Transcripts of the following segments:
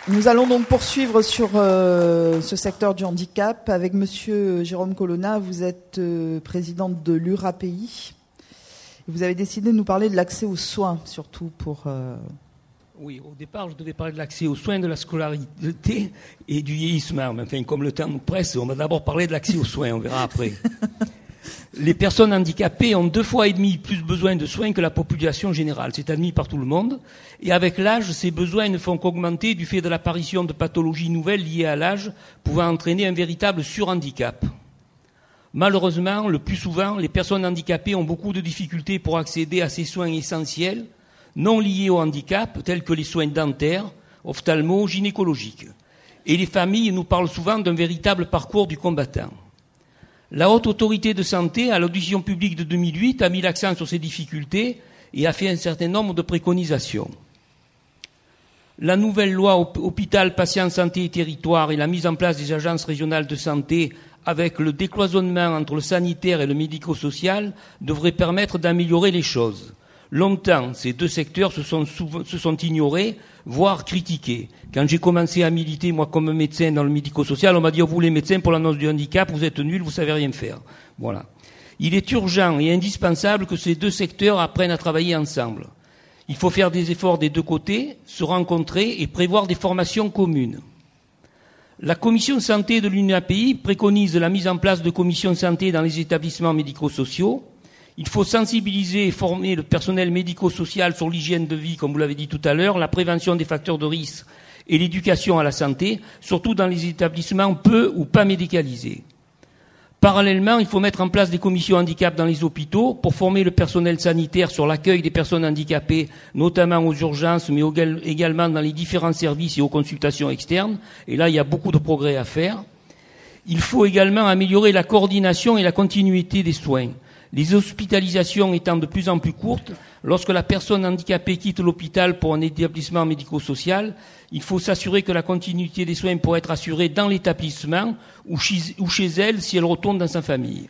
Nous allons donc poursuivre sur ce secteur du handicap avec Monsieur Jérôme Colonna. Vous êtes présidente de l'URAPI. Vous avez décidé de nous parler de l'accès aux soins, surtout pour... Oui, au départ, je devais parler de l'accès aux soins, de la scolarité et du vieillissement. Mais enfin, comme le temps nous presse, on va d'abord parler de l'accès aux soins, on verra après. Les personnes handicapées ont 2,5 fois plus besoin de soins que la population générale. C'est admis par tout le monde. Et avec l'âge, ces besoins ne font qu'augmenter du fait de l'apparition de pathologies nouvelles liées à l'âge, pouvant entraîner un véritable surhandicap. Malheureusement, le plus souvent, les personnes handicapées ont beaucoup de difficultés pour accéder à ces soins essentiels, non liés au handicap, tels que les soins dentaires, ophtalmo, gynécologiques. Et les familles nous parlent souvent d'un véritable parcours du combattant. La Haute Autorité de Santé, à l'audition publique de 2008, a mis l'accent sur ces difficultés et a fait un certain nombre de préconisations. La nouvelle loi Hôpital, Patients, Santé et Territoire et la mise en place des agences régionales de santé avec le décloisonnement entre le sanitaire et le médico-social devrait permettre d'améliorer les choses. Longtemps, ces deux secteurs se sont ignorés, voire critiqués. Quand j'ai commencé à militer, moi, comme médecin dans le médico-social, on m'a dit, oh, vous les médecins, pour l'annonce du handicap, vous êtes nuls, vous savez rien faire. Voilà. Il est urgent et indispensable que ces deux secteurs apprennent à travailler ensemble. Il faut faire des efforts des deux côtés, se rencontrer et prévoir des formations communes. La commission santé de l'UNAPI préconise la mise en place de commissions santé dans les établissements médico-sociaux. Il faut sensibiliser et former le personnel médico-social sur l'hygiène de vie, comme vous l'avez dit tout à l'heure, la prévention des facteurs de risque et l'éducation à la santé, surtout dans les établissements peu ou pas médicalisés. Parallèlement, il faut mettre en place des commissions handicap dans les hôpitaux pour former le personnel sanitaire sur l'accueil des personnes handicapées, notamment aux urgences, mais également dans les différents services et aux consultations externes. Et là, il y a beaucoup de progrès à faire. Il faut également améliorer la coordination et la continuité des soins. Les hospitalisations étant de plus en plus courtes, lorsque la personne handicapée quitte l'hôpital pour un établissement médico-social, il faut s'assurer que la continuité des soins pourra être assurée dans l'établissement ou chez elle si elle retourne dans sa famille.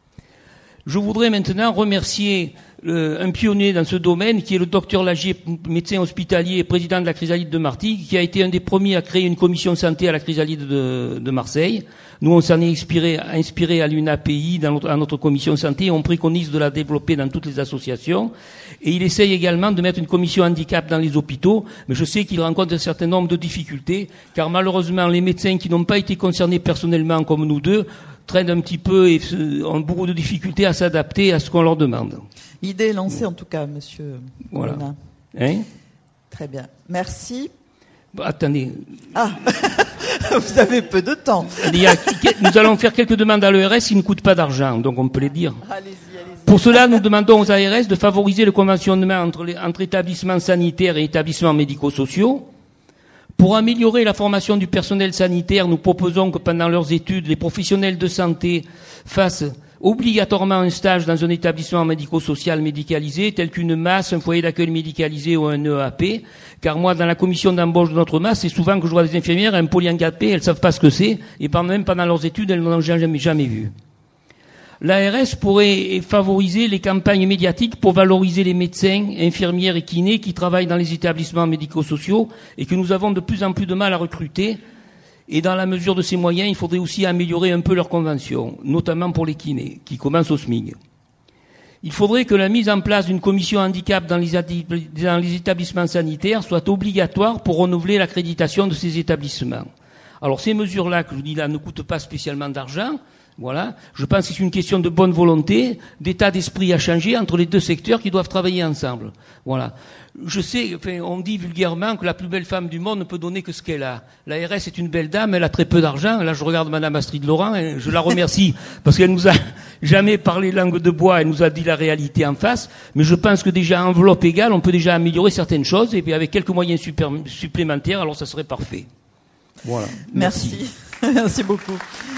Je voudrais maintenant remercier un pionnier dans ce domaine qui est le docteur Lagier, médecin hospitalier et président de la Chrysalide de Martigues, qui a été un des premiers à créer une commission santé à la Chrysalide de Marseille. Nous, on s'en est inspiré à l'UNAPI, à notre commission santé, et on préconise de la développer dans toutes les associations. Et il essaye également de mettre une commission handicap dans les hôpitaux, mais je sais qu'il rencontre un certain nombre de difficultés, car malheureusement, les médecins qui n'ont pas été concernés personnellement comme nous deux, traînent un petit peu et ont beaucoup de difficultés à s'adapter à ce qu'on leur demande. L'idée est lancée en tout cas, monsieur. Voilà. Colonna. Hein? Très bien. Merci. Bon, attendez. Ah, vous avez peu de temps. Nous allons faire quelques demandes à l'ERS qui ne coûtent pas d'argent, donc on peut les dire. Allez-y. Pour cela, nous demandons aux ARS de favoriser le conventionnement entre établissements sanitaires et établissements médico-sociaux. Pour améliorer la formation du personnel sanitaire, nous proposons que pendant leurs études, les professionnels de santé fassent obligatoirement un stage dans un établissement médico-social médicalisé, tel qu'une MAS, un foyer d'accueil médicalisé ou un EAP. Car moi, dans la commission d'embauche de notre MAS, c'est souvent que je vois des infirmières, un polyhandicapé, elles savent pas ce que c'est, et même pendant leurs études, elles n'en ont jamais vu. L'ARS pourrait favoriser les campagnes médiatiques pour valoriser les médecins, infirmières et kinés qui travaillent dans les établissements médico-sociaux et que nous avons de plus en plus de mal à recruter. Et dans la mesure de ces moyens, il faudrait aussi améliorer un peu leurs conventions, notamment pour les kinés, qui commencent au SMIG. Il faudrait que la mise en place d'une commission handicap dans les établissements sanitaires soit obligatoire pour renouveler l'accréditation de ces établissements. Alors ces mesures-là, que je vous dis là, ne coûtent pas spécialement d'argent. Voilà. Je pense que c'est une question de bonne volonté, d'état d'esprit à changer entre les deux secteurs qui doivent travailler ensemble. Voilà. Je sais, enfin, on dit vulgairement que la plus belle femme du monde ne peut donner que ce qu'elle a. L'ARS est une belle dame, elle a très peu d'argent. Là, je regarde Madame Astrid Laurent et je la remercie parce qu'elle nous a jamais parlé langue de bois, elle nous a dit la réalité en face. Mais je pense que déjà, enveloppe égale, on peut déjà améliorer certaines choses et puis avec quelques moyens supplémentaires, alors ça serait parfait. Voilà. Merci. Merci beaucoup.